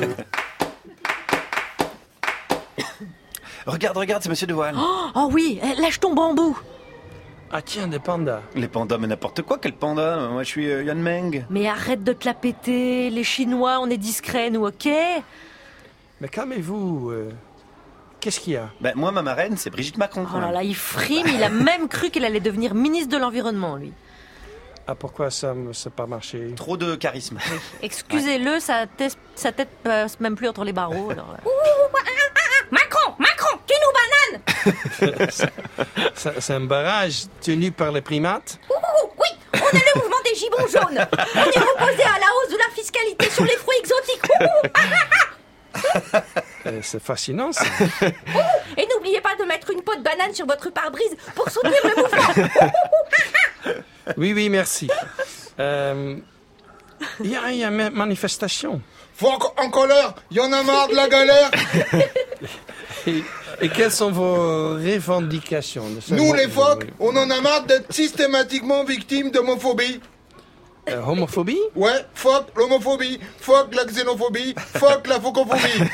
Regarde, c'est Monsieur de Waal. Oh oui, lâche ton bambou. Ah tiens, des pandas. Les pandas, mais n'importe quoi, quel panda? Moi, je suis Yan Meng. Mais arrête de te la péter. Les Chinois, on est discrets, nous, ok? Mais calmez-vous. Qu'est-ce qu'il y a? Ben, moi, ma marraine, c'est Brigitte Macron. Oh là là, il frime. Il a même cru qu'elle allait devenir ministre de l'Environnement, lui. Ah, pourquoi ça n'a pas marché? Trop de charisme. Excusez-le, sa tête passe même plus entre les barreaux. Alors, Macron, tu nous bananes. C'est un barrage tenu par les primates? Oui, on a le mouvement des gibbons jaunes. On est opposé à la hausse de la fiscalité sur les fruits exotiques. C'est fascinant, ça. Et n'oubliez pas de mettre une peau de banane sur votre pare-brise pour soutenir le mouvement. Oui, merci. Il y a une manifestation. Phoques en colère, y en a marre de la galère. Et quelles sont vos revendications? Nous les phoques, on en a marre d'être systématiquement victimes d'homophobie. Homophobie? Ouais, fuck l'homophobie, fuck la xénophobie, fuck la phocophobie.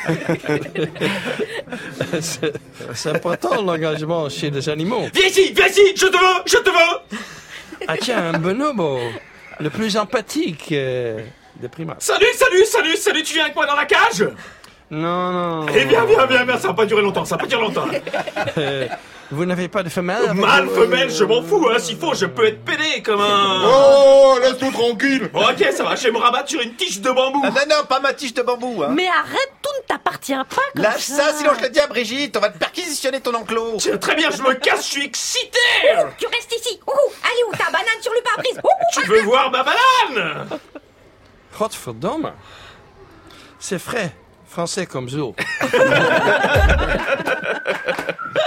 C'est important l'engagement chez les animaux. Viens ici, je te veux. Ah tiens, un bonobo, le plus empathique des primates. Salut, tu viens avec moi dans la cage? Non. Eh bien, ça va pas durer longtemps, Vous n'avez pas de femelle? Mâle, femelle, je m'en fous, hein, s'il faut, je peux être pédé comme un... Oh, laisse-nous tranquille. Bon, ok, ça va, je vais me rabattre sur une tige de bambou. Ah non, pas ma tige de bambou, hein. Mais arrête, tout ne t'appartient pas comme Lâche ça, sinon je le dis à Brigitte, on va te perquisitionner ton enclos. Tiens, très bien, je me casse, je suis excité. Tu restes ici. Allez où ta banane sur le pare-brise. Tu veux voir ma banane? Godverdomme. C'est frais, français comme zo.